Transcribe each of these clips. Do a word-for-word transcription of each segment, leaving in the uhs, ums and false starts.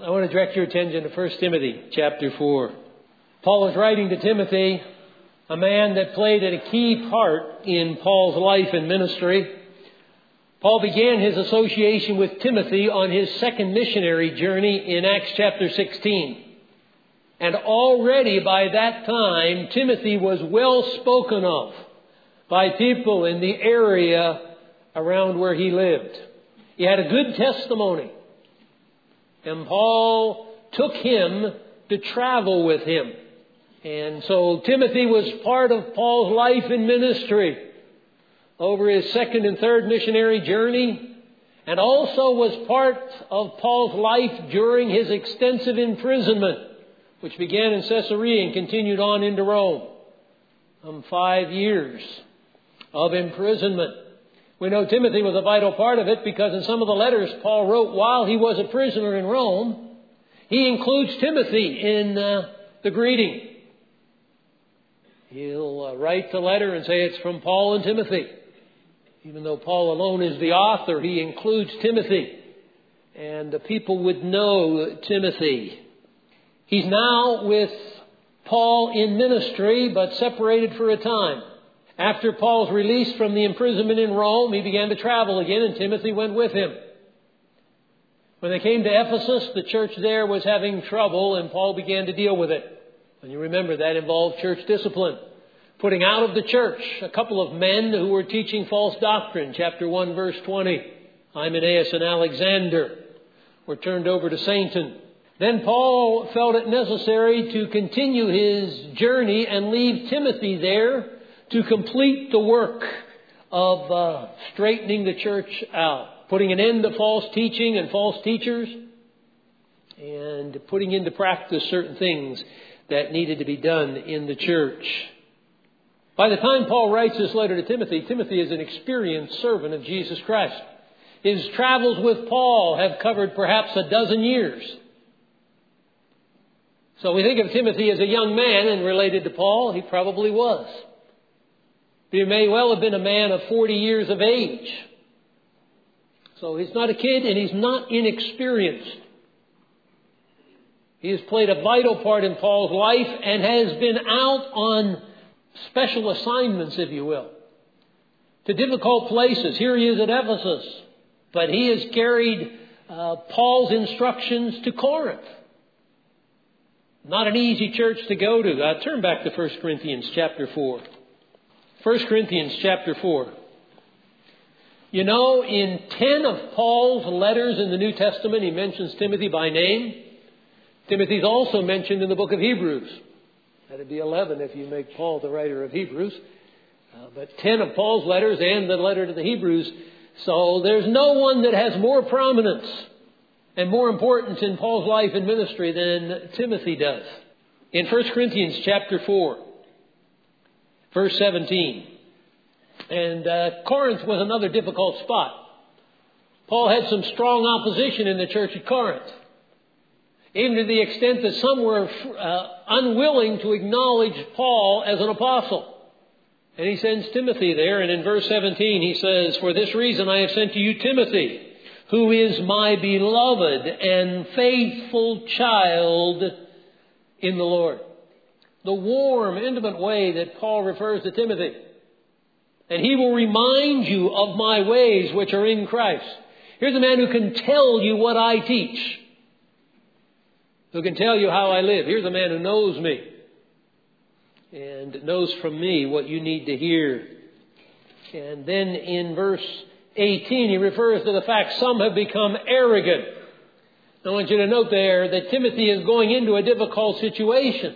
I want to direct your attention to First Timothy chapter four. Paul was writing to Timothy, a man that played a key part in Paul's life and ministry. Paul began his association with Timothy on his second missionary journey in Acts chapter sixteen. And already by that time, Timothy was well spoken of by people in the area around where he lived. He had a good testimony. And Paul took him to travel with him. And so Timothy was part of Paul's life and ministry over his second and third missionary journey, and also was part of Paul's life during his extensive imprisonment, which began in Caesarea and continued on into Rome. Some five years of imprisonment. We know Timothy was a vital part of it because in some of the letters Paul wrote while he was a prisoner in Rome, he includes Timothy in uh, the greeting. He'll uh, write the letter and say it's from Paul and Timothy. Even though Paul alone is the author, he includes Timothy. And the people would know Timothy. He's now with Paul in ministry, but separated for a time. After Paul's release from the imprisonment in Rome, he began to travel again, and Timothy went with him. When they came to Ephesus, the church there was having trouble, and Paul began to deal with it. And you remember that involved church discipline. Putting out of the church a couple of men who were teaching false doctrine. Chapter one, verse twenty. Hymenaeus and Alexander were turned over to Satan. Then Paul felt it necessary to continue his journey and leave Timothy there to complete the work of uh, straightening the church out. Putting an end to false teaching and false teachers. And putting into practice certain things that needed to be done in the church. By the time Paul writes this letter to Timothy, Timothy is an experienced servant of Jesus Christ. His travels with Paul have covered perhaps a dozen years. So we think of Timothy as a young man, and related to Paul, he probably was. He may well have been a man of forty years of age. So he's not a kid and he's not inexperienced. He has played a vital part in Paul's life and has been out on special assignments, if you will, to difficult places. Here he is at Ephesus, but he has carried uh, Paul's instructions to Corinth. Not an easy church to go to. Uh, turn back to First Corinthians chapter four. First Corinthians chapter four. You know, in ten of Paul's letters in the New Testament, he mentions Timothy by name. Timothy's also mentioned in the book of Hebrews. That'd be eleven if you make Paul the writer of Hebrews. Uh, but ten of Paul's letters and the letter to the Hebrews. So there's no one that has more prominence and more importance in Paul's life and ministry than Timothy does. In First Corinthians chapter four, verse seventeen. And uh, Corinth was another difficult spot. Paul had some strong opposition in the church at Corinth. Even to the extent that some were uh, unwilling to acknowledge Paul as an apostle. And he sends Timothy there, and in verse seventeen he says, "For this reason I have sent to you Timothy, who is my beloved and faithful child in the Lord." The warm, intimate way that Paul refers to Timothy. "And he will remind you of my ways which are in Christ." Here's a man who can tell you what I teach. Who can tell you how I live. Here's a man who knows me. And knows from me what you need to hear. And then in verse eighteen, he refers to the fact some have become arrogant. I want you to note there that Timothy is going into a difficult situation.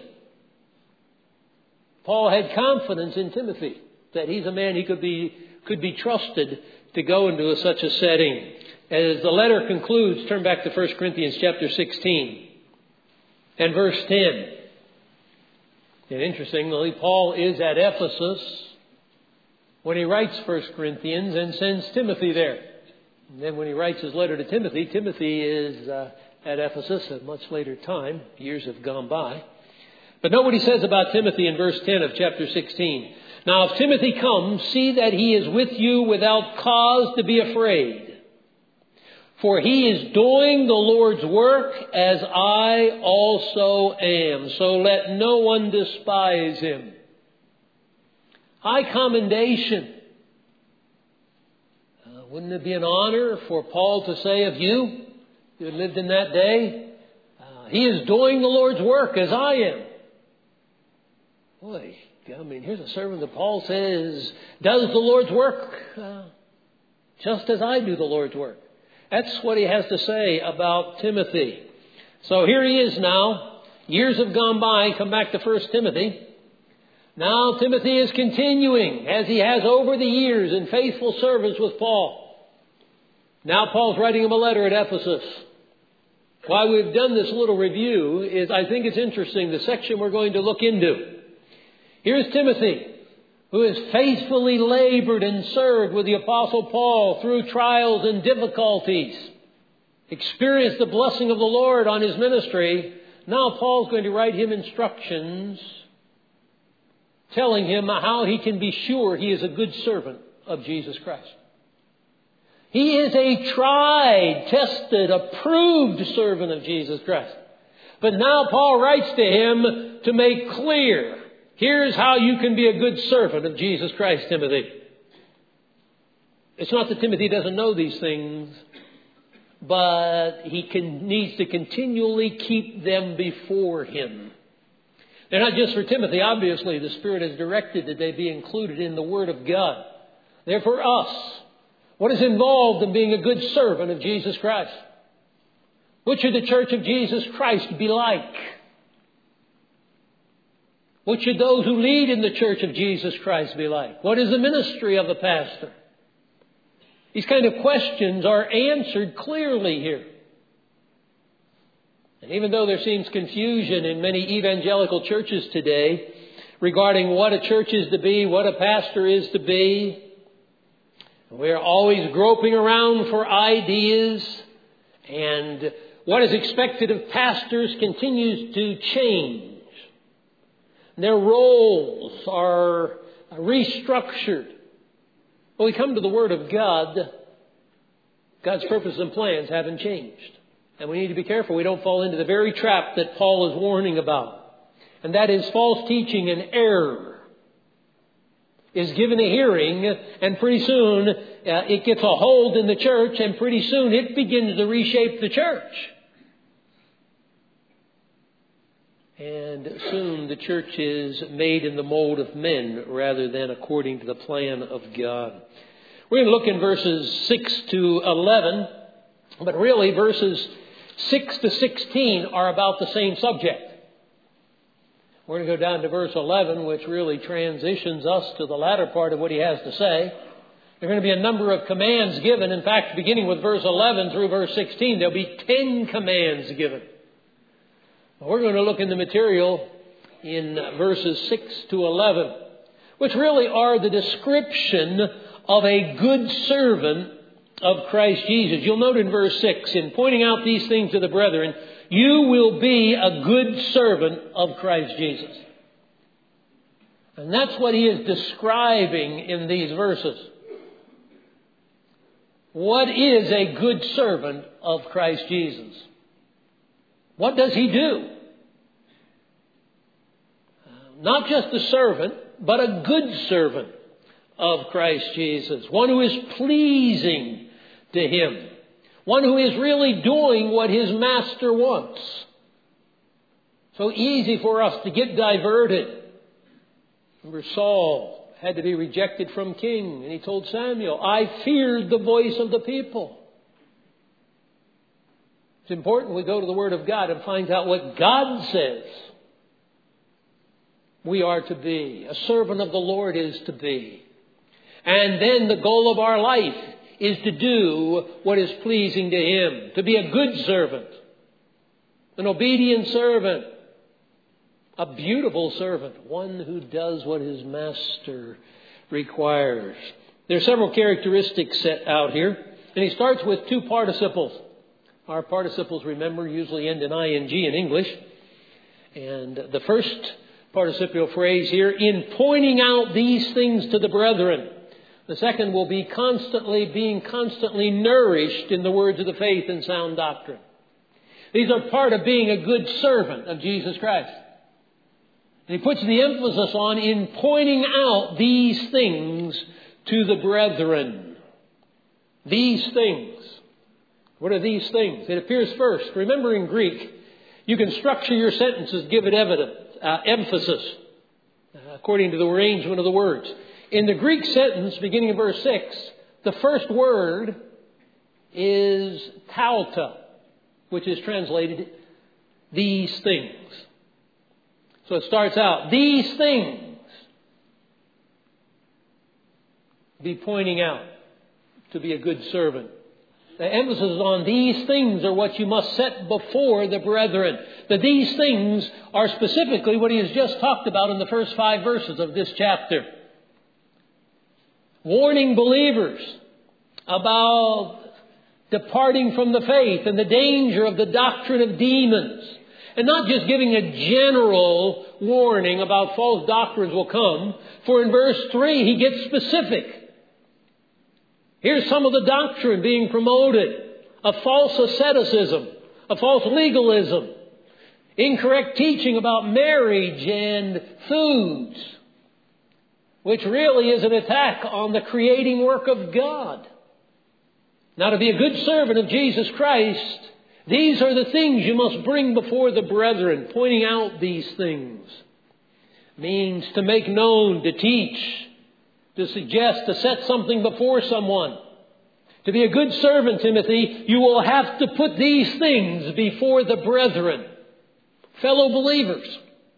Paul had confidence in Timothy that he's a man he could be could be trusted to go into a, such a setting. As the letter concludes, turn back to First Corinthians chapter sixteen and verse ten. And interestingly, Paul is at Ephesus when he writes First Corinthians and sends Timothy there. And then when he writes his letter to Timothy, Timothy is uh, at Ephesus at a much later time. Years have gone by. But note what he says about Timothy in verse ten of chapter sixteen. "Now if Timothy comes, see that he is with you without cause to be afraid. For he is doing the Lord's work as I also am. So let no one despise him. High commendation. Uh, wouldn't it be an honor for Paul to say of you, who had lived in that day, uh, he is doing the Lord's work as I am. Boy, I mean, here's a servant that Paul says does the Lord's work uh, just as I do the Lord's work. That's what he has to say about Timothy. So here he is now. Years have gone by. Come back to First Timothy. Now Timothy is continuing, as he has over the years, in faithful service with Paul. Now Paul's writing him a letter at Ephesus. Why we've done this little review is I think it's interesting, the section we're going to look into. Here's Timothy, who has faithfully labored and served with the Apostle Paul through trials and difficulties, experienced the blessing of the Lord on his ministry. Now Paul's going to write him instructions, telling him how he can be sure he is a good servant of Jesus Christ. He is a tried, tested, approved servant of Jesus Christ. But now Paul writes to him to make clear, here's how you can be a good servant of Jesus Christ, Timothy. It's not that Timothy doesn't know these things, but he can, needs to continually keep them before him. They're not just for Timothy. Obviously, the Spirit has directed that they be included in the Word of God. They're for us. What is involved in being a good servant of Jesus Christ? What should the church of Jesus Christ be like? What should those who lead in the church of Jesus Christ be like? What is the ministry of a pastor? These kind of questions are answered clearly here. And even though there seems confusion in many evangelical churches today regarding what a church is to be, what a pastor is to be, we're always groping around for ideas, and what is expected of pastors continues to change. Their roles are restructured. When we come to the Word of God, God's purposes and plans haven't changed. And we need to be careful we don't fall into the very trap that Paul is warning about. And that is false teaching and error is given a hearing, and pretty soon uh, it gets a hold in the church, and pretty soon it begins to reshape the church. And soon the church is made in the mold of men rather than according to the plan of God. We're going to look in verses six to eleven, but really verses six to sixteen are about the same subject. We're going to go down to verse eleven, which really transitions us to the latter part of what he has to say. There are going to be a number of commands given. In fact, beginning with verse eleven through verse sixteen, there'll be ten commands given. We're going to look in the material in verses six to eleven, which really are the description of a good servant of Christ Jesus. You'll note in verse six, in pointing out these things to the brethren, you will be a good servant of Christ Jesus. And that's what he is describing in these verses. What is a good servant of Christ Jesus? What does he do? Not just a servant, but a good servant of Christ Jesus. One who is pleasing to him. One who is really doing what his master wants. So easy for us to get diverted. Remember, Saul had to be rejected from king, and he told Samuel, I feared the voice of the people. It's important we go to the Word of God and find out what God says we are to be. A servant of the Lord is to be. And then the goal of our life is to do what is pleasing to him. To be a good servant. An obedient servant. A beautiful servant. One who does what his master requires. There are several characteristics set out here. And he starts with two participles. Our participles, remember, usually end in ing in English. And the first participial phrase here, in pointing out these things to the brethren. The second will be constantly being constantly nourished in the words of the faith and sound doctrine. These are part of being a good servant of Jesus Christ. And he puts the emphasis on in pointing out these things to the brethren. These things. What are these things? It appears first. Remember, in Greek, you can structure your sentences, give it evidence, uh, emphasis, uh, according to the arrangement of the words. In the Greek sentence, beginning in verse six, the first word is tauta, which is translated these things. So it starts out, these things be pointing out to be a good servant. The emphasis on these things are what you must set before the brethren. That these things are specifically what he has just talked about in the first five verses of this chapter. Warning believers about departing from the faith and the danger of the doctrine of demons. And not just giving a general warning about false doctrines will come. For in verse three he gets specific. Here's some of the doctrine being promoted. A false asceticism, a false legalism, incorrect teaching about marriage and foods, which really is an attack on the creating work of God. Now, to be a good servant of Jesus Christ, these are the things you must bring before the brethren. Pointing out these things means to make known, to teach, to suggest, to set something before someone. To be a good servant, Timothy, you will have to put these things before the brethren, fellow believers.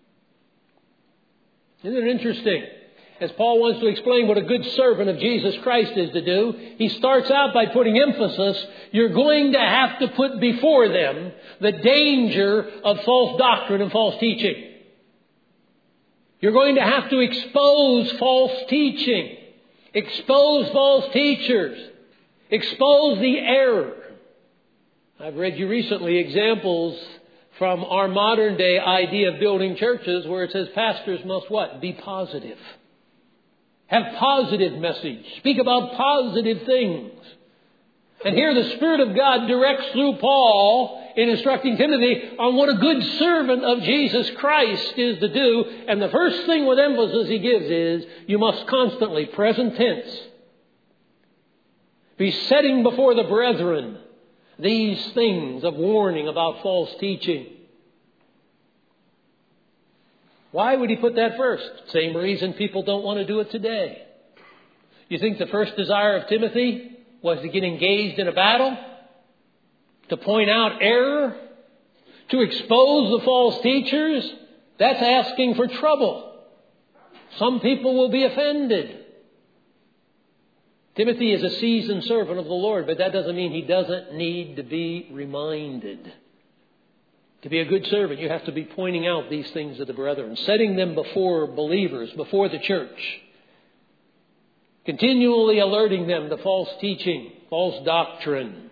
Isn't it interesting? As Paul wants to explain what a good servant of Jesus Christ is to do, he starts out by putting emphasis. You're going to have to put before them the danger of false doctrine and false teaching. You're going to have to expose false teaching, expose false teachers, expose the error. I've read you recently examples from our modern day idea of building churches where it says pastors must what? Be positive. Have positive message. Speak about positive things. And here the Spirit of God directs through Paul in instructing Timothy on what a good servant of Jesus Christ is to do. And the first thing with emphasis he gives is you must constantly, present tense, be setting before the brethren these things of warning about false teaching. Why would he put that first? Same reason people don't want to do it today. You think the first desire of Timothy was to get engaged in a battle? To point out error? To expose the false teachers? That's asking for trouble. Some people will be offended. Timothy is a seasoned servant of the Lord, but that doesn't mean he doesn't need to be reminded. To be a good servant, you have to be pointing out these things to the brethren, setting them before believers, before the church, continually alerting them to false teaching, false doctrine,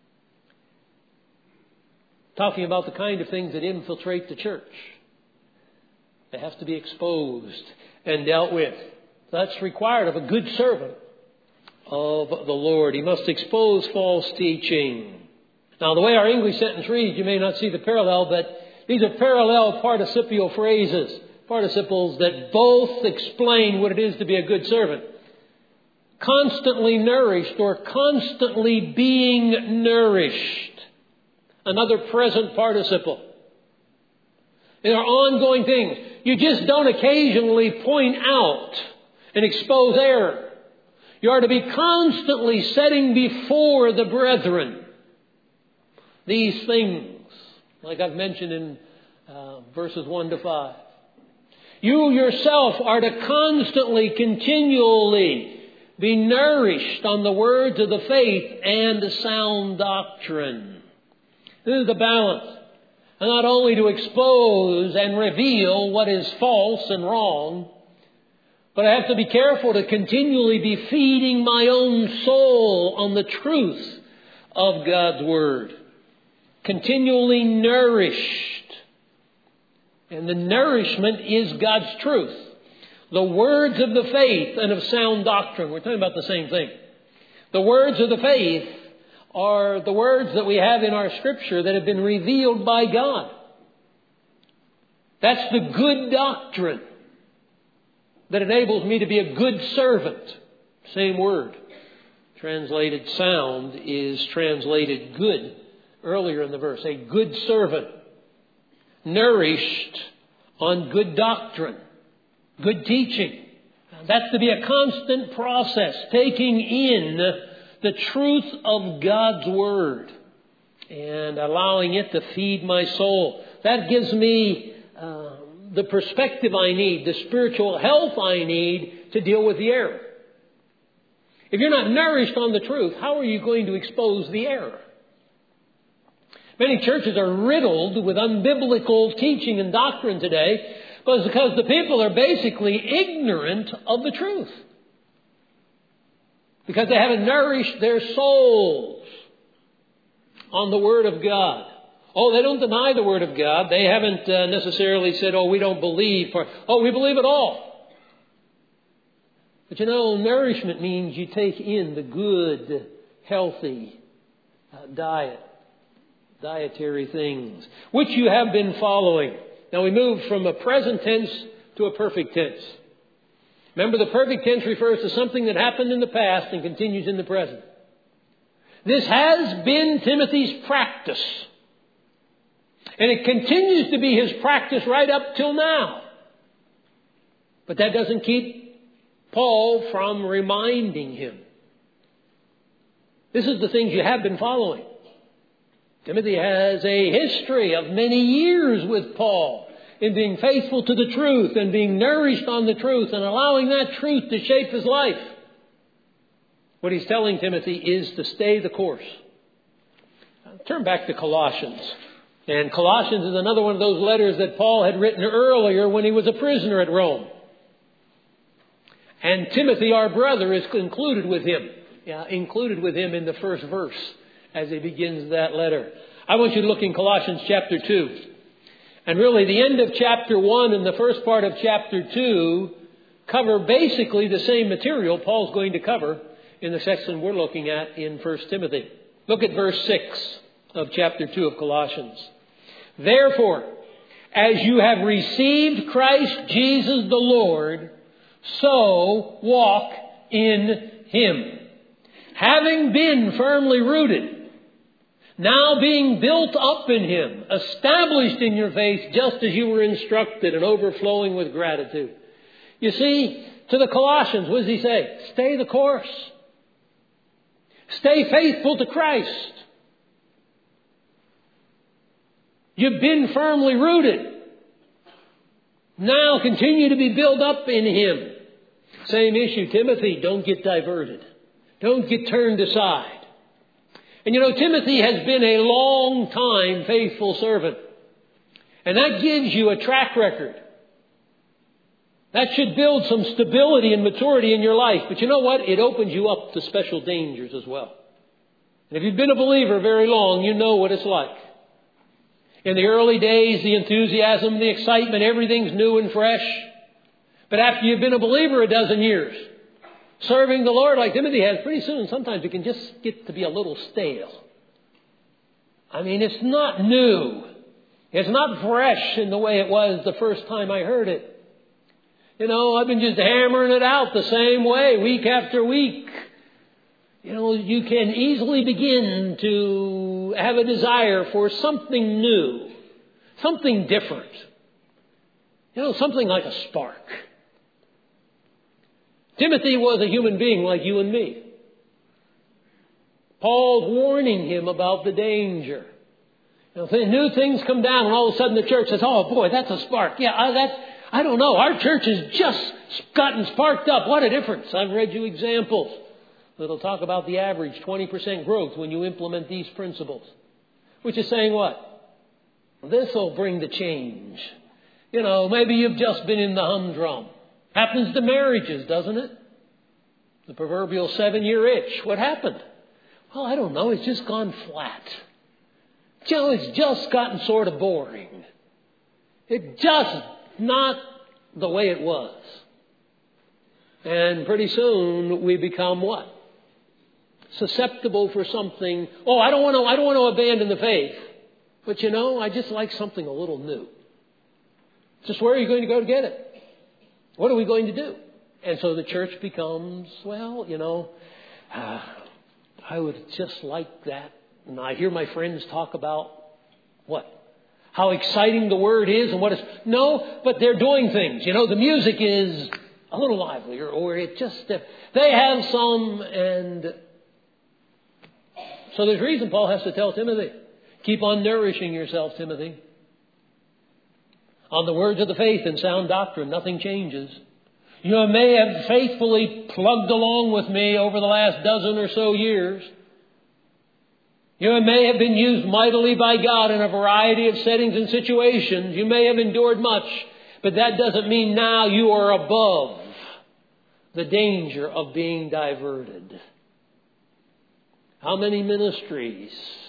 talking about the kind of things that infiltrate the church. They have to be exposed and dealt with. That's required of a good servant of the Lord. He must expose false teaching. Now, the way our English sentence reads, you may not see the parallel, but these are parallel participial phrases, participles that both explain what it is to be a good servant. Constantly nourished or constantly being nourished. Another present participle. They are ongoing things. You just don't occasionally point out and expose error. You are to be constantly setting before the brethren these things, like I've mentioned in uh, verses one to five. You yourself are to constantly, continually be nourished on the words of the faith and sound doctrine. This is the balance. And not only to expose and reveal what is false and wrong, but I have to be careful to continually be feeding my own soul on the truth of God's Word. Continually nourished. And the nourishment is God's truth. The words of the faith and of sound doctrine. We're talking about the same thing. The words of the faith are the words that we have in our Scripture that have been revealed by God. That's the good doctrine that enables me to be a good servant. Same word. Translated sound is translated good earlier in the verse. A good servant. Nourished on good doctrine. Good teaching. That's to be a constant process. Taking in the truth of God's Word. And allowing it to feed my soul. That gives me uh, the perspective I need. The spiritual health I need to deal with the error. If you're not nourished on the truth, how are you going to expose the error? Many churches are riddled with unbiblical teaching and doctrine today, but it's because the people are basically ignorant of the truth. Because they haven't nourished their souls on the Word of God. Oh, they don't deny the Word of God. They haven't uh, necessarily said, oh, we don't believe. For, oh, we believe it all. But you know, nourishment means you take in the good, healthy uh, diet, dietary things, which you have been following. Now we move from a present tense to a perfect tense. Remember, the perfect tense refers to something that happened in the past and continues in the present. This has been Timothy's practice. And it continues to be his practice right up till now. But that doesn't keep Paul from reminding him. This is the things you have been following. Timothy has a history of many years with Paul in being faithful to the truth and being nourished on the truth and allowing that truth to shape his life. What he's telling Timothy is to stay the course. Turn back to Colossians. And Colossians is another one of those letters that Paul had written earlier when he was a prisoner at Rome. And Timothy, our brother, is included with him. Yeah, included with him in the first verse as he begins that letter. I want you to look in Colossians chapter two. And really the end of chapter one and the first part of chapter two cover basically the same material Paul's going to cover in the section we're looking at in First Timothy. Look at verse six of chapter two of Colossians. Therefore, as you have received Christ Jesus the Lord, so walk in Him, having been firmly rooted, now being built up in Him, established in your faith just as you were instructed and overflowing with gratitude. You see, to the Colossians, what does he say? Stay the course. Stay faithful to Christ. You've been firmly rooted. Now continue to be built up in Him. Same issue, Timothy, don't get diverted. Don't get turned aside. And you know, Timothy has been a long time faithful servant. And that gives you a track record. That should build some stability and maturity in your life. But you know what? It opens you up to special dangers as well. And if you've been a believer very long, you know what it's like. In the early days, the enthusiasm, the excitement, everything's new and fresh. But after you've been a believer a dozen years, serving the Lord like Timothy has, pretty soon sometimes it can just get to be a little stale. I mean, it's not new. It's not fresh in the way it was the first time I heard it. You know, I've been just hammering it out the same way, week after week. You know, you can easily begin to have a desire for something new, something different. You know, something like a spark. Timothy was a human being like you and me. Paul's warning him about the danger. You know, new things come down and all of a sudden the church says, oh boy, that's a spark. Yeah, I, that's, I don't know. Our church has just gotten sparked up. What a difference. I've read you examples that'll talk about the average twenty percent growth when you implement these principles. Which is saying what? This will bring the change. You know, maybe you've just been in the humdrum. Happens to marriages, doesn't it? The proverbial seven-year itch. What happened? Well, I don't know. It's just gone flat. You know, it's just gotten sort of boring. It's just not the way it was. And pretty soon we become what? Susceptible for something. Oh, I don't want to, I don't want to abandon the faith. But you know, I just like something a little new. Just where are you going to go to get it? What are we going to do? And so the church becomes, well, you know, uh, I would just like that. And I hear my friends talk about what? How exciting the Word is and what is. No, but they're doing things. You know, the music is a little livelier, or it just, uh, they have some, and so there's reason Paul has to tell Timothy, keep on nourishing yourself, Timothy. On the words of the faith and sound doctrine, nothing changes. You may have faithfully plugged along with me over the last dozen or so years. You may have been used mightily by God in a variety of settings and situations. You may have endured much, but that doesn't mean now you are above the danger of being diverted. How many ministries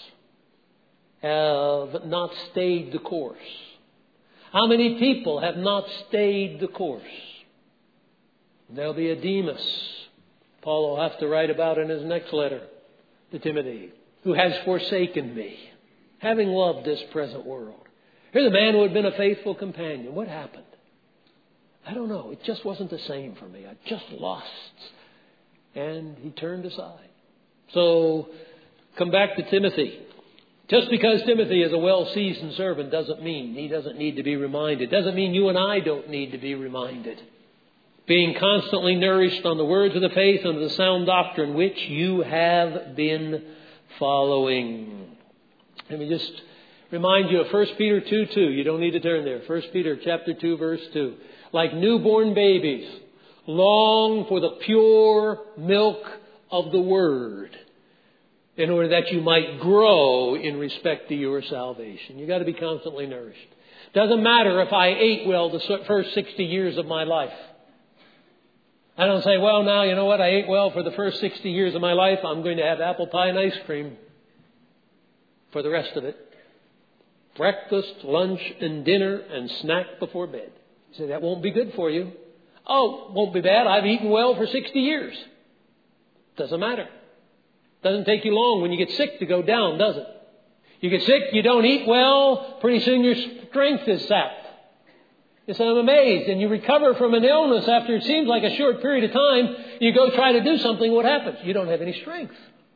have not stayed the course? How many people have not stayed the course? There'll be a Demas, Paul will have to write about in his next letter to Timothy, who has forsaken me, having loved this present world. Here's a man who had been a faithful companion. What happened? I don't know. It just wasn't the same for me. I just lost. And he turned aside. So, come back to Timothy. Just because Timothy is a well-seasoned servant doesn't mean he doesn't need to be reminded. Doesn't mean you and I don't need to be reminded. Being constantly nourished on the words of the faith and the sound doctrine which you have been following. Let me just remind you of First Peter two two. You don't need to turn there. First Peter chapter two, verse two. Like newborn babies, long for the pure milk of the Word, in order that you might grow in respect to your salvation. You've got to be constantly nourished. Doesn't matter if I ate well the first sixty years of my life. I don't say, well, now, you know what? I ate well for the first sixty years of my life. I'm going to have apple pie and ice cream for the rest of it. Breakfast, lunch, and dinner, and snack before bed. You say, that won't be good for you. Oh, won't be bad. I've eaten well for sixty years. Doesn't matter. Doesn't take you long when you get sick to go down, does it? You get sick, you don't eat well, pretty soon your strength is sapped. You say, I'm amazed. And you recover from an illness after it seems like a short period of time. You go try to do something. What happens? You don't have any strength.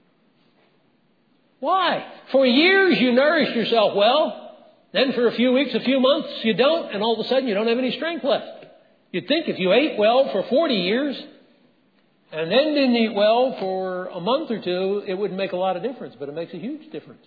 Why? For years you nourished yourself well. Then for a few weeks, a few months, you don't. And all of a sudden you don't have any strength left. You'd think if you ate well for forty years and then didn't eat well for a month or two, it wouldn't make a lot of difference. But it makes a huge difference.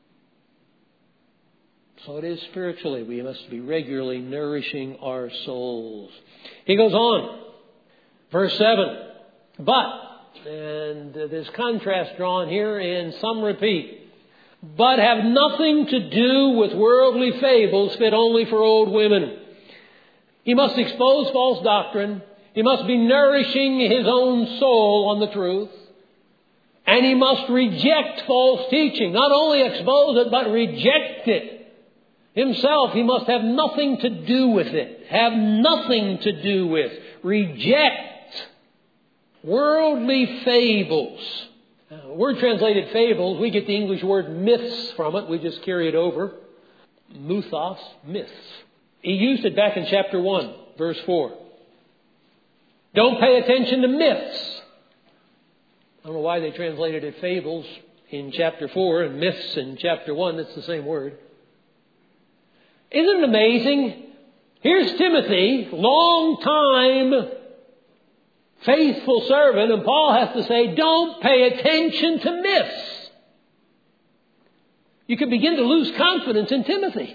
So it is spiritually. We must be regularly nourishing our souls. He goes on. Verse seven. But, and there's contrast drawn here, and some repeat. But have nothing to do with worldly fables fit only for old women. He must expose false doctrine. He must be nourishing his own soul on the truth. And he must reject false teaching. Not only expose it, but reject it. Himself, he must have nothing to do with it. Have nothing to do with. Reject worldly fables. Now, the word translated fables, we get the English word myths from it. We just carry it over. Muthos, myths. He used it back in chapter one, verse four. Don't pay attention to myths. I don't know why they translated it fables in chapter four and myths in chapter one. It's the same word. Isn't it amazing? Here's Timothy, long time faithful servant, and Paul has to say, don't pay attention to myths. You could begin to lose confidence in Timothy.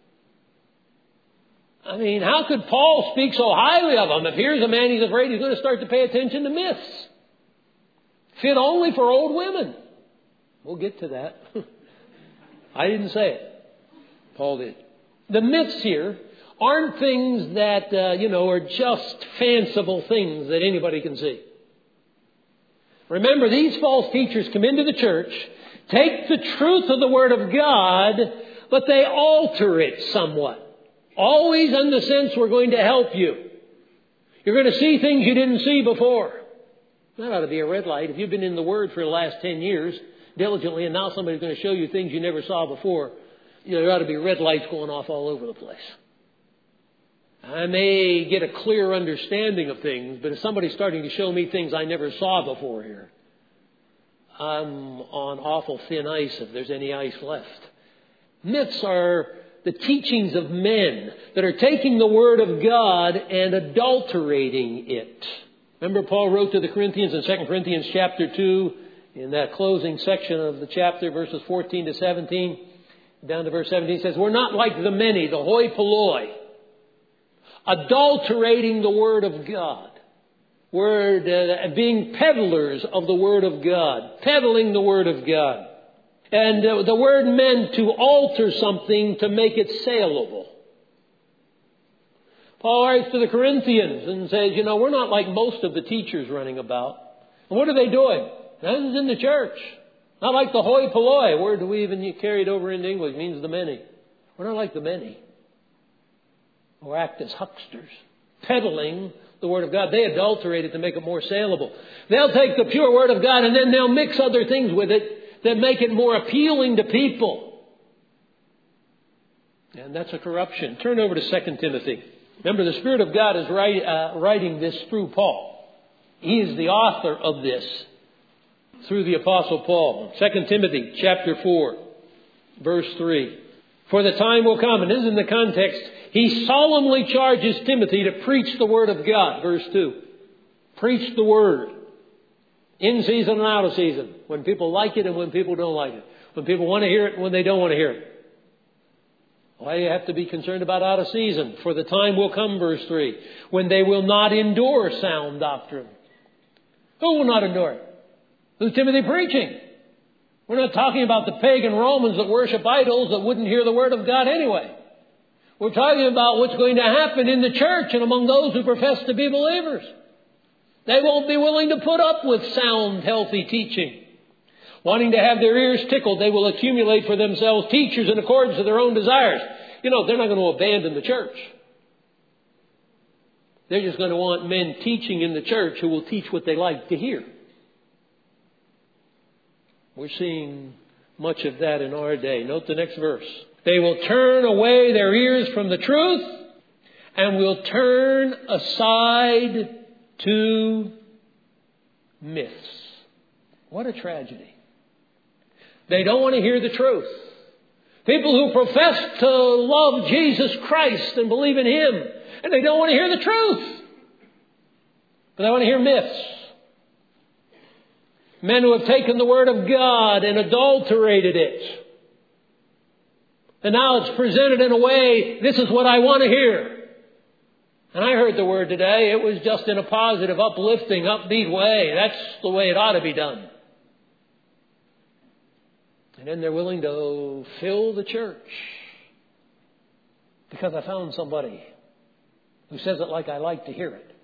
I mean, how could Paul speak so highly of him if here's a man he's afraid he's going to start to pay attention to myths? Fit only for old women. We'll get to that. I didn't say it. Paul did. The myths here aren't things that, uh, you know, are just fanciful things that anybody can see. Remember, these false teachers come into the church, take the truth of the Word of God, but they alter it somewhat. Always in the sense we're going to help you. You're going to see things you didn't see before. That ought to be a red light. If you've been in the Word for the last ten years diligently, and now somebody's going to show you things you never saw before, you know, there ought to be red lights going off all over the place. I may get a clear understanding of things, but if somebody's starting to show me things I never saw before here, I'm on awful thin ice if there's any ice left. Myths are the teachings of men that are taking the Word of God and adulterating it. Remember Paul wrote to the Corinthians in Second Corinthians chapter two, in that closing section of the chapter, verses fourteen to seventeen, down to verse seventeen, says, we're not like the many, the hoi polloi, adulterating the Word of God. Word, uh, being peddlers of the Word of God, peddling the Word of God. And uh, the word meant to alter something to make it saleable. Paul writes to the Corinthians and says, you know, we're not like most of the teachers running about. And what are they doing? This is in the church. Not like the hoi polloi. Word do we even carry it over into English? It means the many. We're not like the many. Or act as hucksters, peddling the Word of God. They adulterate it to make it more saleable. They'll take the pure Word of God and then they'll mix other things with it that make it more appealing to people. And that's a corruption. Turn over to Second Timothy. Remember, the Spirit of God is write, uh, writing this through Paul. He is the author of this through the Apostle Paul. Second Timothy chapter four, verse three. For the time will come, and this is in the context, he solemnly charges Timothy to preach the Word of God. Verse two. Preach the Word. In season and out of season. When people like it and when people don't like it. When people want to hear it and when they don't want to hear it. Why do you have to be concerned about out of season? For the time will come, verse three, when they will not endure sound doctrine. Who will not endure it? Who's Timothy preaching? We're not talking about the pagan Romans that worship idols that wouldn't hear the Word of God anyway. We're talking about what's going to happen in the church and among those who profess to be believers. They won't be willing to put up with sound, healthy teaching. Wanting to have their ears tickled, they will accumulate for themselves teachers in accordance with their own desires. You know, they're not going to abandon the church. They're just going to want men teaching in the church who will teach what they like to hear. We're seeing much of that in our day. Note the next verse. They will turn away their ears from the truth and will turn aside to myths. What a tragedy. They don't want to hear the truth. People who profess to love Jesus Christ and believe in Him, and they don't want to hear the truth. But they want to hear myths. Men who have taken the Word of God and adulterated it. And now it's presented in a way, this is what I want to hear. And I heard the Word today. It was just in a positive, uplifting, upbeat way. That's the way it ought to be done. And then they're willing to fill the church. Because I found somebody who says it like I like to hear it.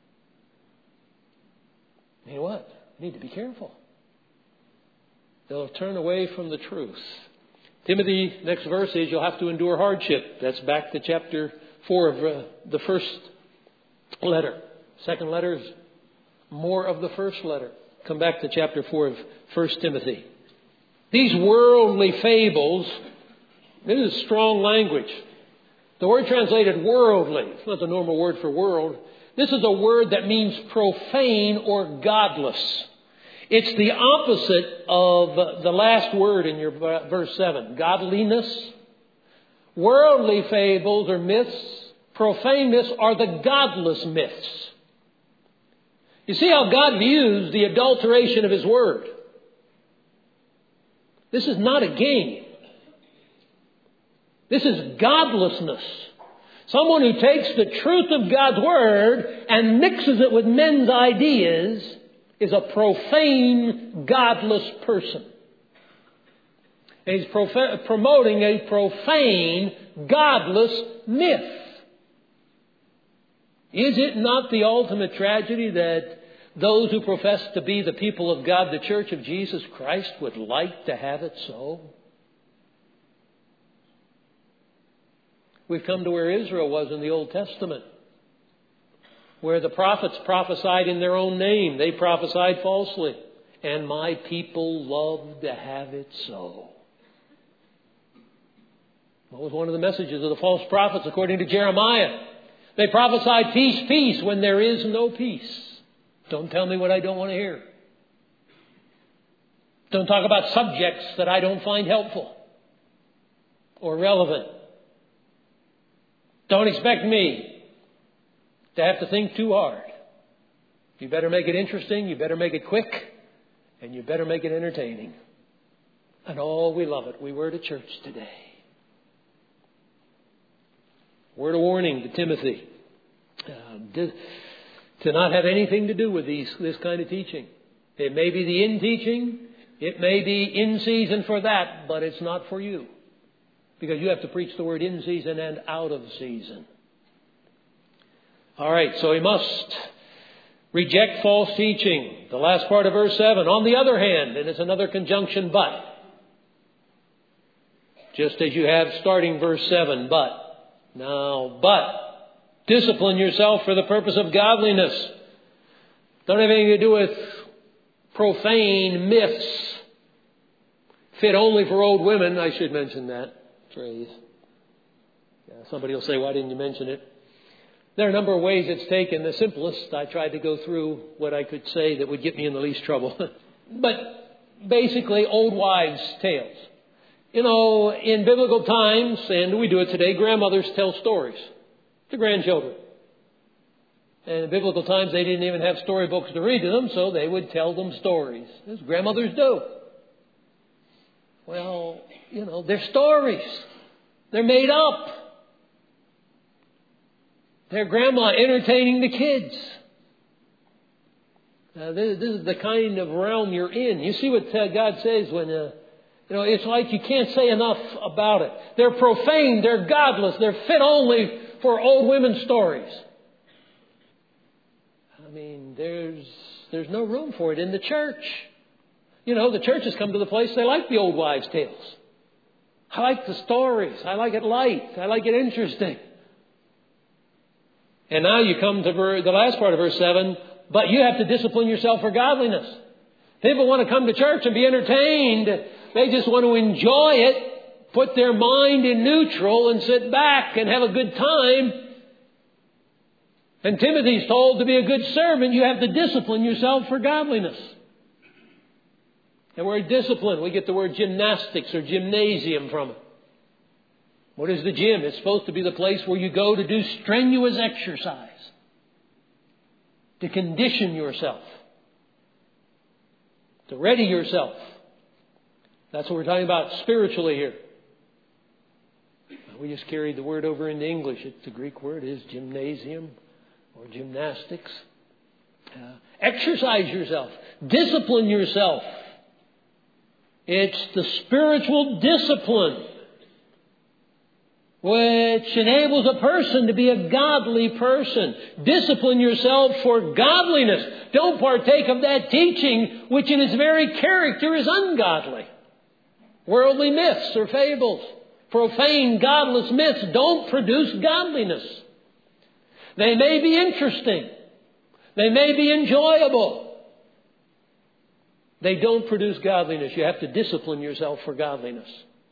You know what? You need to be careful. They'll turn away from the truth. Timothy, next verse is you'll have to endure hardship. That's back to chapter four of uh, the first letter. Second letter is more of the first letter. Come back to chapter four of First Timothy. These worldly fables, this is strong language. The word translated worldly, it's not the normal word for world. This is a word that means profane or godless. It's the opposite of the last word in your verse seven, godliness. Worldly fables or myths, profane myths are the godless myths. You see how God views the adulteration of His Word. This is not a game. This is godlessness. Someone who takes the truth of God's Word and mixes it with men's ideas is a profane, godless person. And he's prof- promoting a profane, godless myth. Is it not the ultimate tragedy that those who profess to be the people of God, the Church of Jesus Christ, would like to have it so? We've come to where Israel was in the Old Testament. where the prophets prophesied in their own name. They prophesied falsely. And my people love to have it so. What was one of the messages of the false prophets according to Jeremiah? They prophesied peace, peace, when there is no peace. Don't tell me what I don't want to hear. Don't talk about subjects that I don't find helpful or relevant. Don't expect me to have to think too hard. You better make it interesting, you better make it quick, and you better make it entertaining. And oh, we love it. We were to church today. Word of warning to Timothy. Uh, to not have anything to do with these, this kind of teaching. It may be the in teaching. It may be in season for that, but it's not for you. Because you have to preach the word in season and out of season. All right, so he must reject false teaching. The last part of verse seven. On the other hand, and it's another conjunction, but. Just as you have starting verse seven, but. Now, but. Discipline yourself for the purpose of godliness. Don't have anything to do with profane myths. Fit only for old women. I should mention that phrase. Yeah, somebody will say, why didn't you mention it? There are a number of ways it's taken. The simplest, I tried to go through what I could say that would get me in the least trouble. But basically, old wives' tales. You know, in biblical times, and we do it today, grandmothers tell stories to grandchildren. And in biblical times, they didn't even have storybooks to read to them, so they would tell them stories, as grandmothers do. Well, you know, they're stories. They're made up. They're grandma entertaining the kids. Uh, this, this is the kind of realm you're in. You see what uh, God says when, uh, you know, it's like you can't say enough about it. They're profane. They're godless. They're fit only for old women's stories. I mean, there's there's no room for it in the church. You know, the church has come to the place they like the old wives' tales. I like the stories. I like it light. I like it interesting. And now you come to ver- the last part of verse seven. But you have to discipline yourself for godliness. People want to come to church and be entertained. They just want to enjoy it, put their mind in neutral and sit back and have a good time. And Timothy's told to be a good servant, you have to discipline yourself for godliness. The word discipline, we get the word gymnastics or gymnasium from it. What is the gym? It's supposed to be the place where you go to do strenuous exercise. To condition yourself. To ready yourself. That's what we're talking about spiritually here. We just carried the word over into English. It's the Greek word is gymnasium or gymnastics. Uh, exercise yourself. Discipline yourself. It's the spiritual discipline which enables a person to be a godly person. Discipline yourself for godliness. Don't partake of that teaching which in its very character is ungodly. Worldly myths or fables. Profane, godless myths don't produce godliness. They may be interesting. They may be enjoyable. They don't produce godliness. You have to discipline yourself for godliness.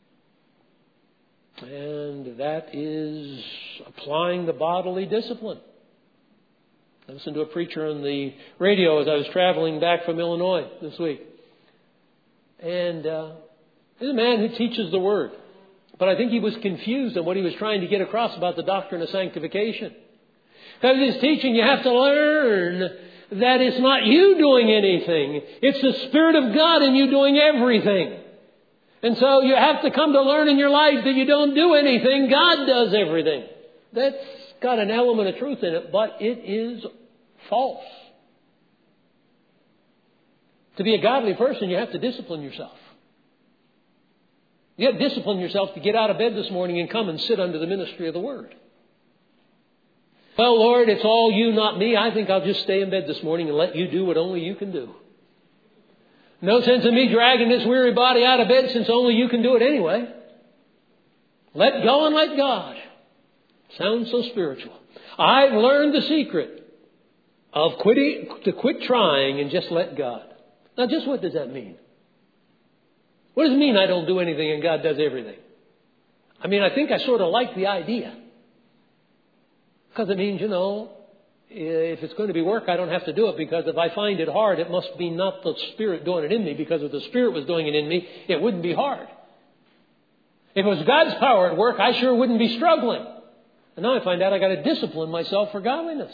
And that is applying the bodily discipline. I listened to a preacher on the radio as I was traveling back from Illinois this week. And uh, he's a man who teaches the Word. But I think he was confused on what he was trying to get across about the doctrine of sanctification. Because his teaching, you have to learn that it's not you doing anything. It's the Spirit of God in you doing everything. And so you have to come to learn in your life that you don't do anything. God does everything. That's got an element of truth in it, but it is false. To be a godly person, you have to discipline yourself. You have to discipline yourself to get out of bed this morning and come and sit under the ministry of the Word. Well, Lord, it's all you, not me. I think I'll just stay in bed this morning and let you do what only you can do. No sense in me dragging this weary body out of bed since only you can do it anyway. Let go and let God. Sounds so spiritual. I've learned the secret of quitting, to quit trying and just let God. Now, just what does that mean? What does it mean I don't do anything and God does everything? I mean, I think I sort of like the idea. Because it means, you know, if it's going to be work, I don't have to do it, because if I find it hard, it must be not the Spirit doing it in me, because if the Spirit was doing it in me, it wouldn't be hard. If it was God's power at work, I sure wouldn't be struggling. And now I find out I got to discipline myself for godliness.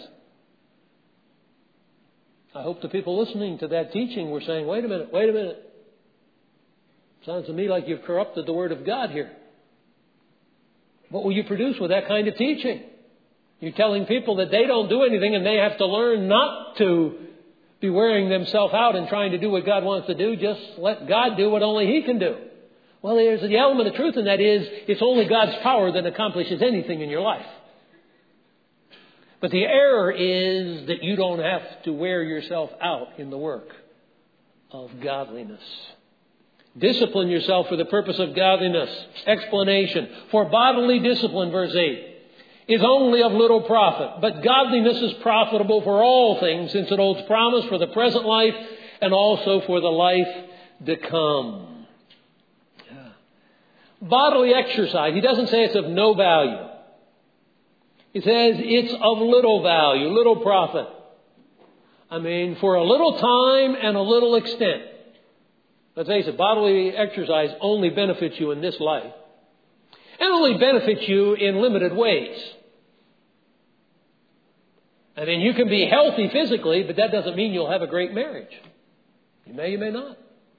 I hope the people listening to that teaching were saying, wait a minute, wait a minute. Sounds to me like you've corrupted the Word of God here. What will you produce with that kind of teaching? You're telling people that they don't do anything and they have to learn not to be wearing themselves out and trying to do what God wants to do. Just let God do what only He can do. Well, there's the element of truth in that is it's only God's power that accomplishes anything in your life. But the error is that you don't have to wear yourself out in the work of godliness. Discipline yourself for the purpose of godliness. Explanation. For bodily discipline, verse eight, is only of little profit, but godliness is profitable for all things, since it holds promise for the present life and also for the life to come. Yeah. Bodily exercise, he doesn't say it's of no value. He says it's of little value, little profit. I mean, for a little time and a little extent. Let's face it, bodily exercise only benefits you in this life. And only benefits you in limited ways. I mean, you can be healthy physically, but that doesn't mean you'll have a great marriage. You may, you may not.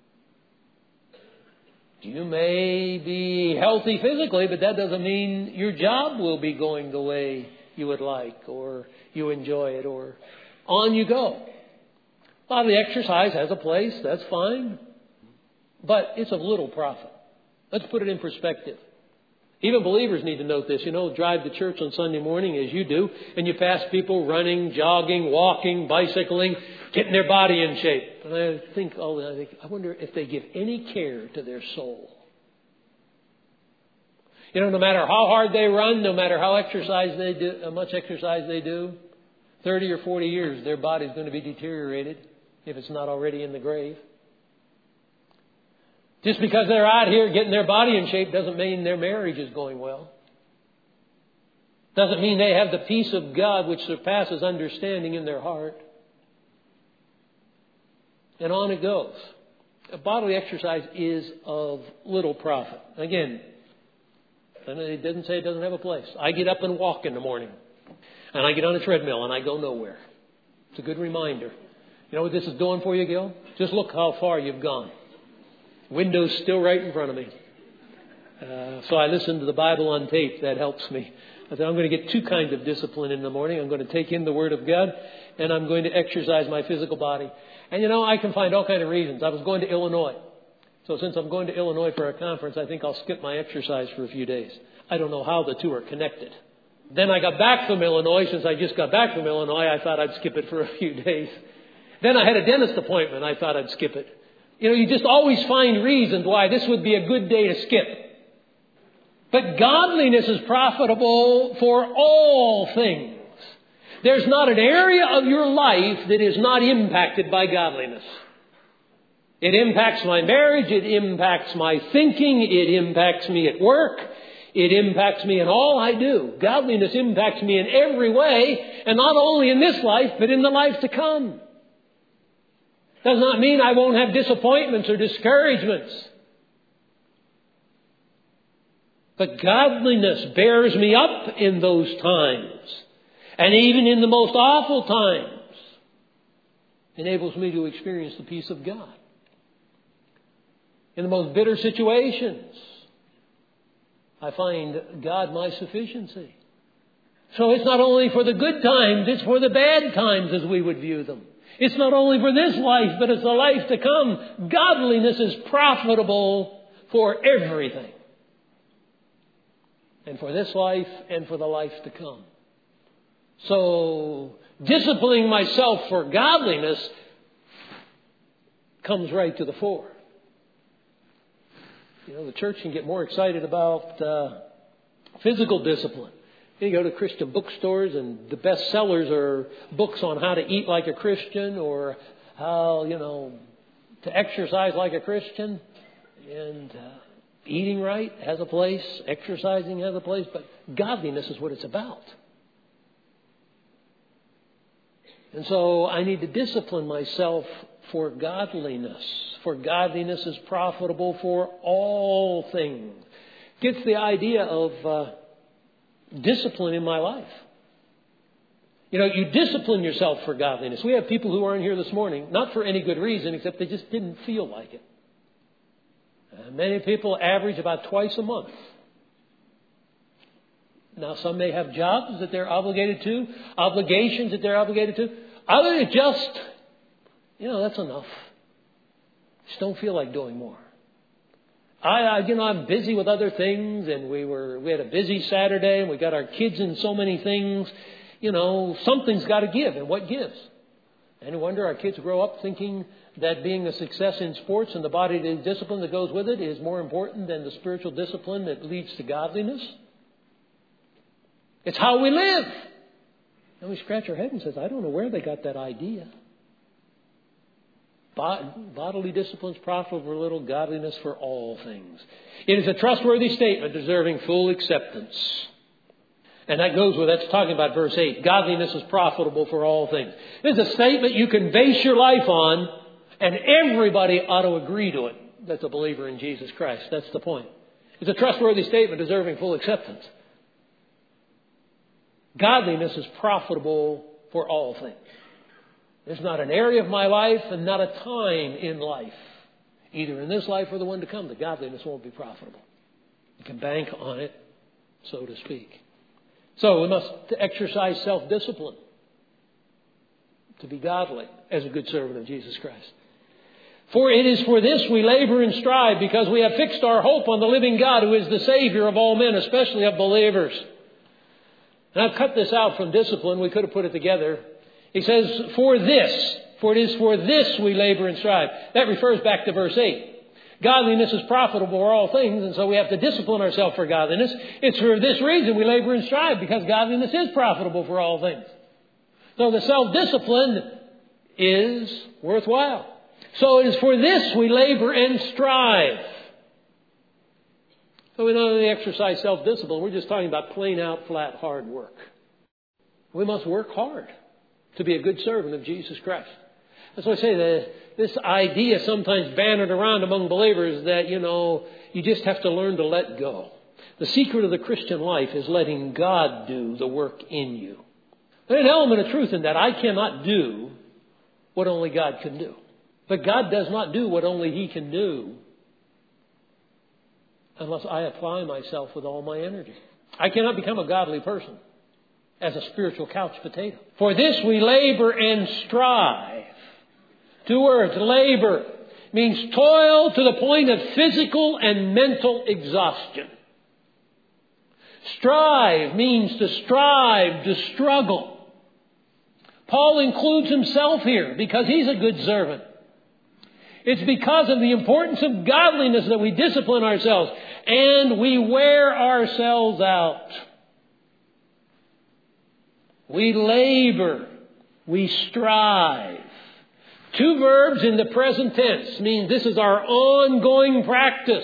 You may be healthy physically, but that doesn't mean your job will be going the way you would like, or you enjoy it, or on you go. Bodily exercise has a place, that's fine, but it's of little profit. Let's put it in perspective. Even believers need to note this. You know, drive to church on Sunday morning as you do, and you pass people running, jogging, walking, bicycling, getting their body in shape. And I think, oh, I think, I wonder if they give any care to their soul. You know, no matter how hard they run, no matter how exercise they do, how much exercise they do, thirty or forty years, their body's going to be deteriorated if it's not already in the grave. Just because they're out here getting their body in shape doesn't mean their marriage is going well. Doesn't mean they have the peace of God which surpasses understanding in their heart. And on it goes. A bodily exercise is of little profit. Again, it doesn't say it doesn't have a place. I get up and walk in the morning. And I get on a treadmill and I go nowhere. It's a good reminder. You know what this is doing for you, Gil? Just look how far you've gone. Window's still right in front of me. Uh, so I listen to the Bible on tape. That helps me. I said, I'm going to get two kinds of discipline in the morning. I'm going to take in the Word of God, and I'm going to exercise my physical body. And, you know, I can find all kinds of reasons. I was going to Illinois. So since I'm going to Illinois for a conference, I think I'll skip my exercise for a few days. I don't know how the two are connected. Then I got back from Illinois. Since I just got back from Illinois, I thought I'd skip it for a few days. Then I had a dentist appointment. I thought I'd skip it. You know, you just always find reasons why this would be a good day to skip. But godliness is profitable for all things. There's not an area of your life that is not impacted by godliness. It impacts my marriage. It impacts my thinking. It impacts me at work. It impacts me in all I do. Godliness impacts me in every way, and not only in this life, but in the life to come. Does not mean I won't have disappointments or discouragements. But godliness bears me up in those times. And even in the most awful times, enables me to experience the peace of God. In the most bitter situations, I find God my sufficiency. So it's not only for the good times, it's for the bad times as we would view them. It's not only for this life, but it's the life to come. Godliness is profitable for everything. And for this life and for the life to come. So, disciplining myself for godliness comes right to the fore. You know, the church can get more excited about uh, physical discipline. You go to Christian bookstores and the best sellers are books on how to eat like a Christian or how, you know, to exercise like a Christian. And uh, eating right has a place. Exercising has a place. But godliness is what it's about. And so I need to discipline myself for godliness. For godliness is profitable for all things. Gets the idea of uh, discipline in my life. You know, you discipline yourself for godliness. We have people who aren't here this morning, not for any good reason, except they just didn't feel like it. Uh, many people average about twice a month. Now, some may have jobs that they're obligated to, obligations that they're obligated to. Others just, you know, that's enough. Just don't feel like doing more. I, I, you know, I'm busy with other things, and we were we had a busy Saturday, and we got our kids in so many things. You know, something's got to give, and what gives? Any wonder our kids grow up thinking that being a success in sports and the bodily discipline that goes with it is more important than the spiritual discipline that leads to godliness? It's how we live. And we scratch our head and says, I don't know where they got that idea. Bodily discipline is profitable for little, godliness for all things. It is a trustworthy statement deserving full acceptance. And that goes with, that's talking about verse eight. Godliness is profitable for all things. This is a statement you can base your life on, and everybody ought to agree to it that's a believer in Jesus Christ. That's the point. It's a trustworthy statement deserving full acceptance. Godliness is profitable for all things. There's not an area of my life and not a time in life, either in this life or the one to come, that godliness won't be profitable. You can bank on it, so to speak. So we must exercise self-discipline to be godly as a good servant of Jesus Christ. For it is for this we labor and strive, because we have fixed our hope on the living God, who is the Savior of all men, especially of believers. And I've cut this out from discipline. We could have put it together. He says, for this, for it is for this we labor and strive. That refers back to verse eight. Godliness is profitable for all things, and so we have to discipline ourselves for godliness. It's for this reason we labor and strive, because godliness is profitable for all things. So the self-discipline is worthwhile. So it is for this we labor and strive. So we not only exercise self-discipline, we're just talking about plain out, flat, hard work. We must work hard to be a good servant of Jesus Christ. That's why I say that this idea sometimes bannered around among believers that, you know, you just have to learn to let go. The secret of the Christian life is letting God do the work in you. There's an element of truth in that. I cannot do what only God can do. But God does not do what only He can do unless I apply myself with all my energy. I cannot become a godly person as a spiritual couch potato. For this we labor and strive. Two words, labor, means toil to the point of physical and mental exhaustion. Strive means to strive, to struggle. Paul includes himself here because he's a good servant. It's because of the importance of godliness that we discipline ourselves and we wear ourselves out. We labor. We strive. Two verbs in the present tense mean this is our ongoing practice.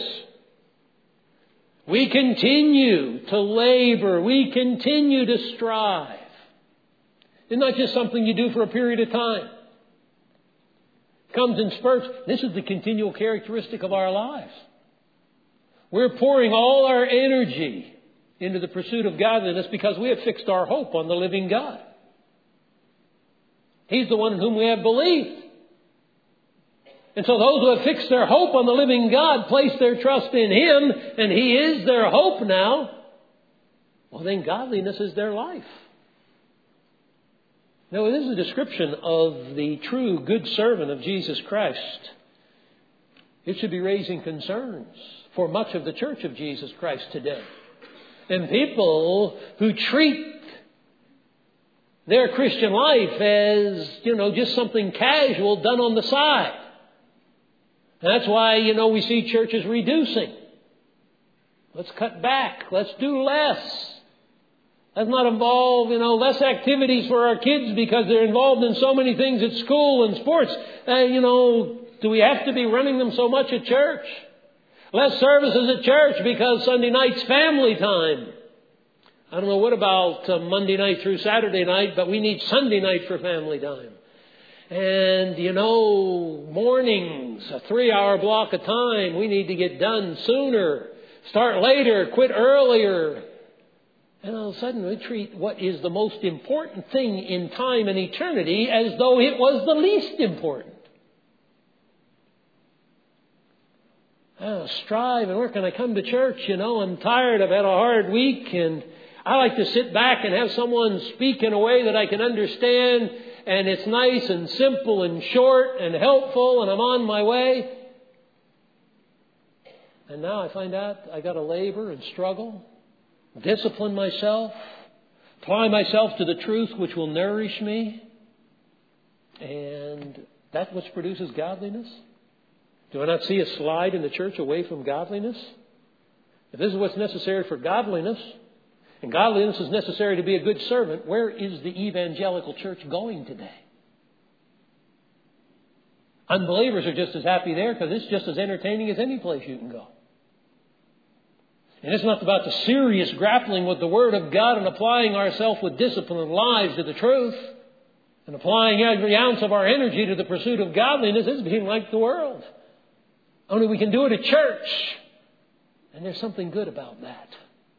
We continue to labor. We continue to strive. It's not just something you do for a period of time. It comes in spurts. This is the continual characteristic of our lives. We're pouring all our energy into the pursuit of godliness because we have fixed our hope on the living God. He's the one in whom we have believed. And so those who have fixed their hope on the living God, place their trust in Him, and He is their hope now, well, then godliness is their life. Now, this is a description of the true good servant of Jesus Christ. It should be raising concerns for much of the church of Jesus Christ today. And people who treat their Christian life as, you know, just something casual done on the side. That's why, you know, we see churches reducing. Let's cut back. Let's do less. Let's not involve, you know, less activities for our kids because they're involved in so many things at school and sports. Uh, you know, do we have to be running them so much at church? Less services at church because Sunday night's family time. I don't know what about uh, Monday night through Saturday night, but we need Sunday night for family time. And, you know, mornings, a three-hour block of time, we need to get done sooner, start later, quit earlier. And all of a sudden we treat what is the most important thing in time and eternity as though it was the least important. Oh, strive and work, and I come to church, you know, I'm tired, I've had a hard week, and I like to sit back and have someone speak in a way that I can understand, and it's nice and simple and short and helpful, and I'm on my way. And now I find out I got to labor and struggle, discipline myself, apply myself to the truth which will nourish me. And that's what produces godliness. Do I not see a slide in the church away from godliness? If this is what's necessary for godliness, and godliness is necessary to be a good servant, where is the evangelical church going today? Unbelievers are just as happy there because it's just as entertaining as any place you can go. And it's not about the serious grappling with the Word of God and applying ourselves with discipline and lives to the truth and applying every ounce of our energy to the pursuit of godliness. It's being like the world. Only we can do it at church. And there's something good about that.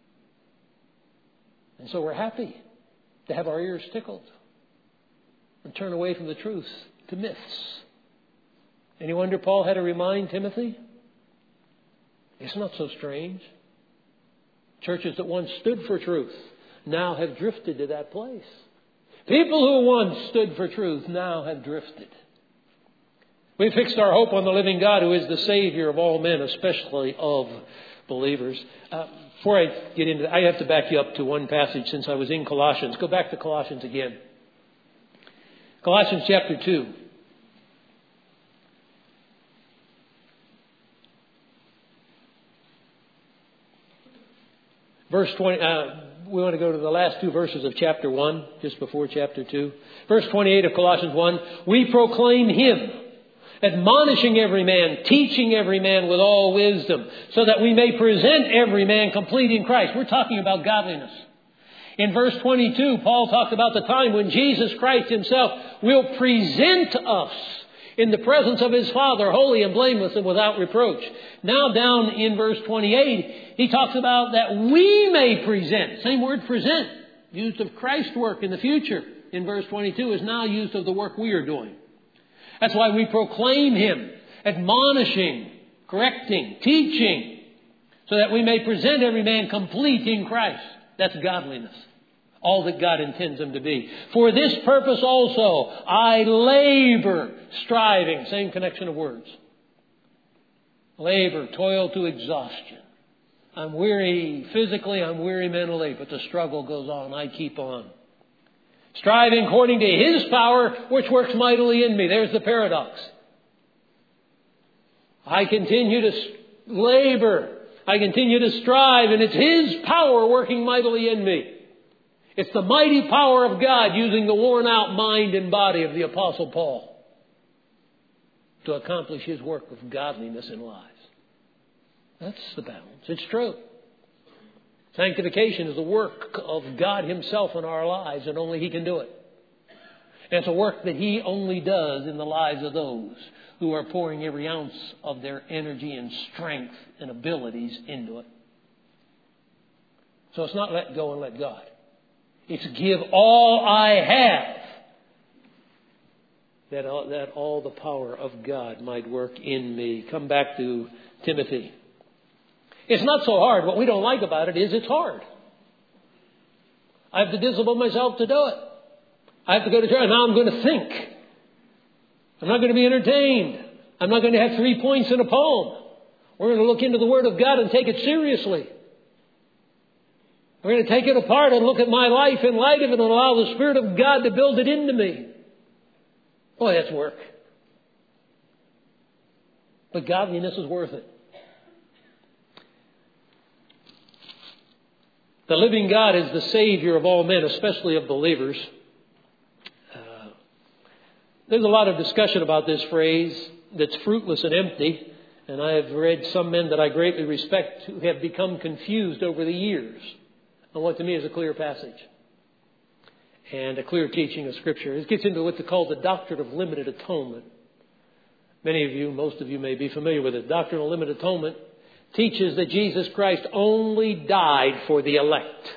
And so we're happy to have our ears tickled and turn away from the truth to myths. Any wonder Paul had to remind Timothy? It's not so strange. Churches that once stood for truth now have drifted to that place. People who once stood for truth now have drifted. We fixed our hope on the living God, who is the Savior of all men, especially of believers. Uh, before I get into that, I have to back you up to one passage since I was in Colossians. Go back to Colossians again. Colossians chapter two. Verse twenty, uh, we want to go to the last two verses of chapter one, just before chapter two. Verse twenty-eight of Colossians one, we proclaim Him, admonishing every man, teaching every man with all wisdom, so that we may present every man complete in Christ. We're talking about godliness. In verse twenty-two, Paul talked about the time when Jesus Christ Himself will present us in the presence of His Father, holy and blameless and without reproach. Now down in verse twenty-eight, he talks about that we may present. Same word, present, used of Christ's work in the future. In verse twenty-two is now used of the work we are doing. That's why we proclaim Him, admonishing, correcting, teaching, so that we may present every man complete in Christ. That's godliness. All that God intends them to be. For this purpose also I labor, striving. Same connection of words. Labor, toil to exhaustion. I'm weary physically, I'm weary mentally, but the struggle goes on. I keep on. Striving according to His power, which works mightily in me. There's the paradox. I continue to labor. I continue to strive, and it's His power working mightily in me. It's the mighty power of God using the worn out mind and body of the Apostle Paul to accomplish His work of godliness in lives. That's the balance. It's true. Sanctification is the work of God Himself in our lives, and only He can do it. And it's a work that He only does in the lives of those who are pouring every ounce of their energy and strength and abilities into it. So it's not let go and let God. It's give all I have that all, that all the power of God might work in me. Come back to Timothy. It's not so hard. What we don't like about it is it's hard. I have to discipline myself to do it. I have to go to church. Now I'm going to think. I'm not going to be entertained. I'm not going to have three points in a poem. We're going to look into the Word of God and take it seriously. We're going to take it apart and look at my life in light of it and allow the Spirit of God to build it into me. Boy, that's work. But godliness is worth it. The living God is the Savior of all men, especially of believers. Uh, there's a lot of discussion about this phrase that's fruitless and empty. And I have read some men that I greatly respect who have become confused over the years on what to me is a clear passage and a clear teaching of Scripture. It gets into what's called the doctrine of limited atonement. Many of you, most of you may be familiar with it. Doctrine of limited atonement teaches that Jesus Christ only died for the elect.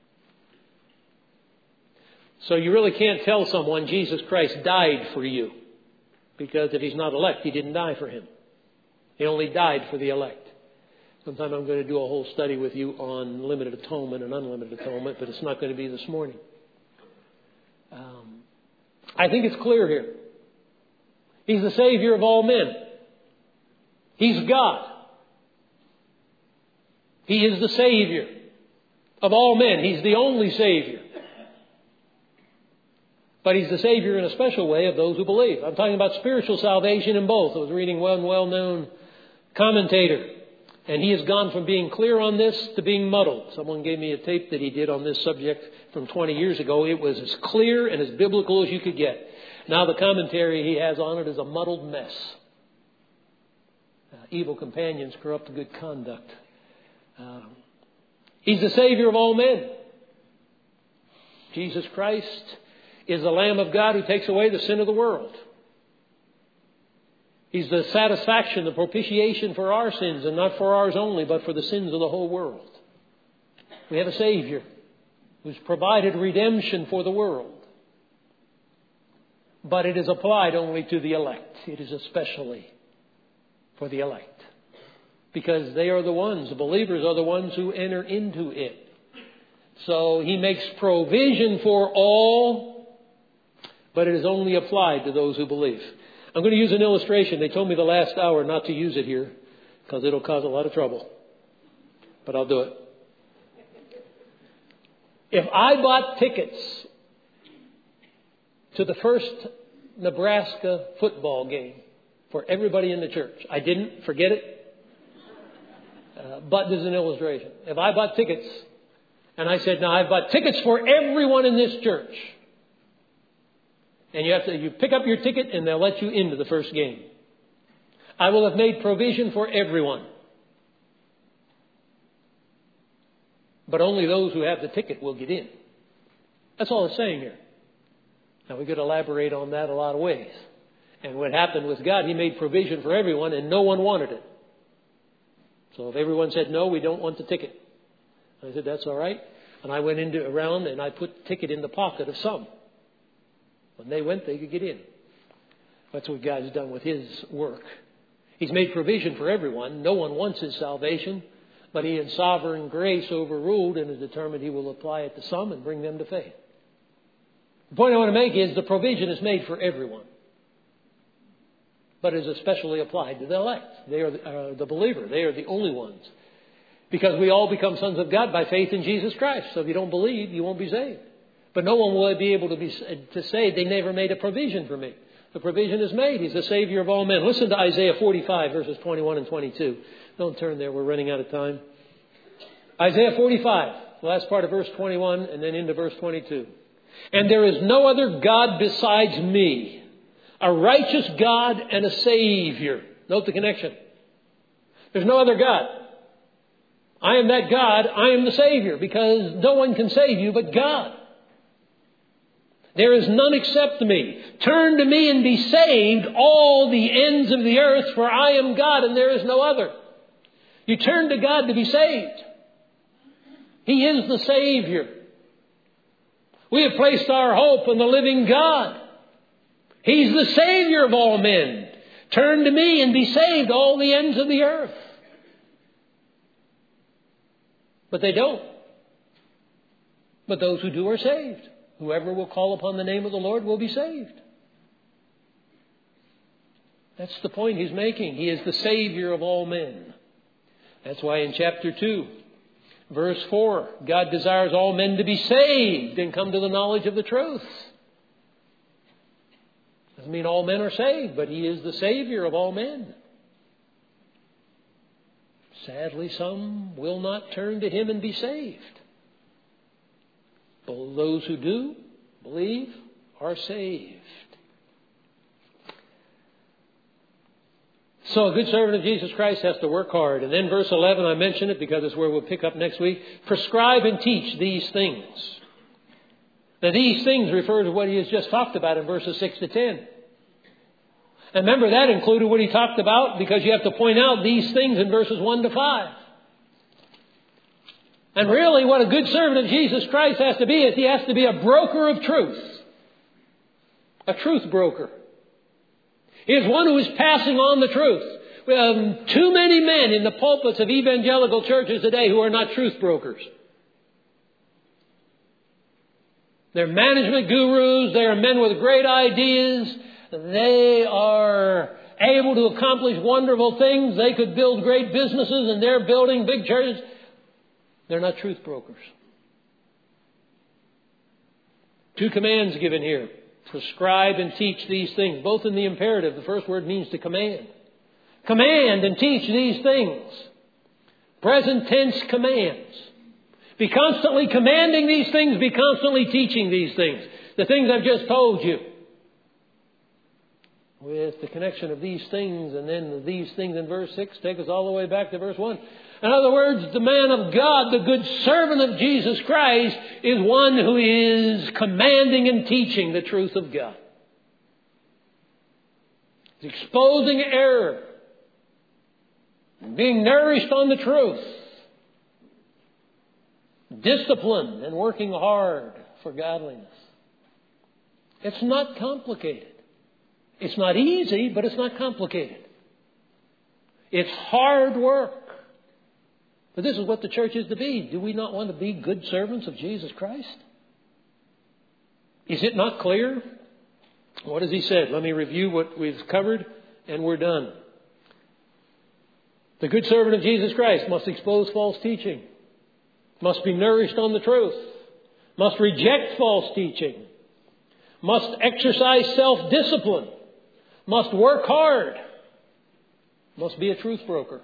So you really can't tell someone Jesus Christ died for you, because if he's not elect, he didn't die for him. He only died for the elect. Sometime I'm going to do a whole study with you on limited atonement and unlimited atonement, but it's not going to be this morning. Um, I think it's clear here. He's the Savior of all men. He's God. He is the Savior of all men. He's the only Savior. But He's the Savior in a special way of those who believe. I'm talking about spiritual salvation in both. I was reading one well-known commentator, and he has gone from being clear on this to being muddled. Someone gave me a tape that he did on this subject from twenty years ago. It was as clear and as biblical as you could get. Now the commentary he has on it is a muddled mess. Uh, evil companions corrupt good conduct. Um, he's the Savior of all men. Jesus Christ is the Lamb of God who takes away the sin of the world. He's the satisfaction, the propitiation for our sins, and not for ours only, but for the sins of the whole world. We have a Savior who's provided redemption for the world. But it is applied only to the elect. It is especially for the elect. Because they are the ones, the believers are the ones who enter into it. So He makes provision for all, but it is only applied to those who believe. I'm going to use an illustration. They told me the last hour not to use it here because it'll cause a lot of trouble. But I'll do it. If I bought tickets to the first Nebraska football game for everybody in the church, I didn't, forget it. Uh, but there's an illustration. If I bought tickets and I said, now I've bought tickets for everyone in this church. And you have to, you pick up your ticket and they'll let you into the first game. I will have made provision for everyone. But only those who have the ticket will get in. That's all it's saying here. Now we could elaborate on that a lot of ways. And what happened with God, He made provision for everyone and no one wanted it. So if everyone said, no, we don't want the ticket. I said, that's all right. And I went into around and I put the ticket in the pocket of some. When they went, they could get in. That's what God's done with His work. He's made provision for everyone. No one wants His salvation, but He in sovereign grace overruled and is determined He will apply it to some and bring them to faith. The point I want to make is the provision is made for everyone, but is especially applied to the elect. They are the, uh, the believer. They are the only ones. Because we all become sons of God by faith in Jesus Christ. So if you don't believe, you won't be saved. But no one will be able to be to say they never made a provision for me. The provision is made. He's the Savior of all men. Listen to Isaiah forty-five, verses twenty-one and twenty-two. Don't turn there. We're running out of time. Isaiah forty-five, the last part of verse twenty-one and then into verse twenty-two. And there is no other God besides me, a righteous God and a Savior. Note the connection. There's no other God. I am that God. I am the Savior, because no one can save you but God. There is none except me. Turn to me and be saved, all the ends of the earth, for I am God and there is no other. You turn to God to be saved. He is the Savior. We have placed our hope in the living God. He's the Savior of all men. Turn to me and be saved, all the ends of the earth. But they don't. But those who do are saved. Whoever will call upon the name of the Lord will be saved. That's the point He's making. He is the Savior of all men. That's why in chapter two, verse four, God desires all men to be saved and come to the knowledge of the truth. Doesn't mean all men are saved, but He is the Savior of all men. Sadly, some will not turn to Him and be saved. But those who do believe are saved. So a good servant of Jesus Christ has to work hard. And then verse eleven, I mention it because it's where we'll pick up next week. Prescribe and teach these things. Now these things refer to what he has just talked about in verses six to ten. And remember, that included what he talked about, because you have to point out these things in verses one to five. And really what a good servant of Jesus Christ has to be is he has to be a broker of truth. A truth broker. He is one who is passing on the truth. We have too many men in the pulpits of evangelical churches today who are not truth brokers. They're management gurus. They are men with great ideas. They are able to accomplish wonderful things. They could build great businesses, and they're building big churches. They're not truth brokers. Two commands given here. Prescribe and teach these things. Both in the imperative. The first word means to command. Command and teach these things. Present tense commands. Be constantly commanding these things. Be constantly teaching these things. The things I've just told you. With the connection of these things and then these things in verse six, take us all the way back to verse one. In other words, the man of God, the good servant of Jesus Christ, is one who is commanding and teaching the truth of God. He's exposing error. Being nourished on the truth. Disciplined and working hard for godliness. It's not complicated. It's not easy, but it's not complicated. It's hard work. But this is what the church is to be. Do we not want to be good servants of Jesus Christ? Is it not clear? What has he said? Let me review what we've covered and we're done. The good servant of Jesus Christ must expose false teaching. Must be nourished on the truth. Must reject false teaching. Must exercise self-discipline. Must work hard. Must be a truth broker.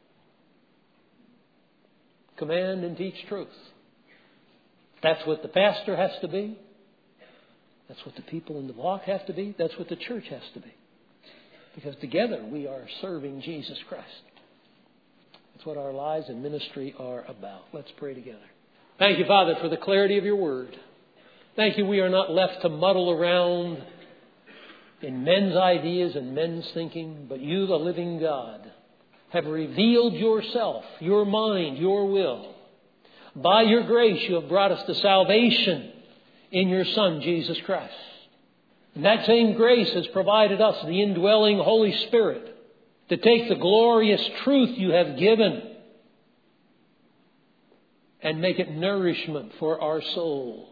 Command and teach truth. That's what the pastor has to be. That's what the people in the flock have to be. That's what the church has to be. Because together we are serving Jesus Christ. That's what our lives and ministry are about. Let's pray together. Thank you, Father, for the clarity of your word. Thank you we are not left to muddle around in men's ideas and men's thinking, but you, the living God, have revealed yourself, your mind, your will. By your grace, you have brought us to salvation in your Son, Jesus Christ. And that same grace has provided us the indwelling Holy Spirit to take the glorious truth you have given and make it nourishment for our souls.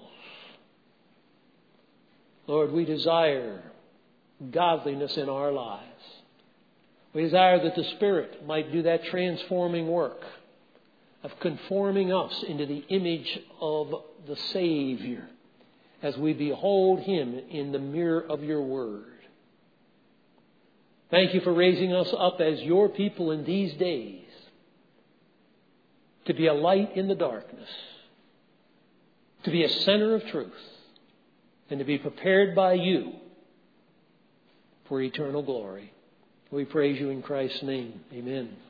Lord, we desire godliness in our lives. We desire that the Spirit might do that transforming work of conforming us into the image of the Savior as we behold Him in the mirror of your word. Thank you for raising us up as your people in these days to be a light in the darkness, to be a center of truth, and to be prepared by you for eternal glory. We praise you in Christ's name. Amen.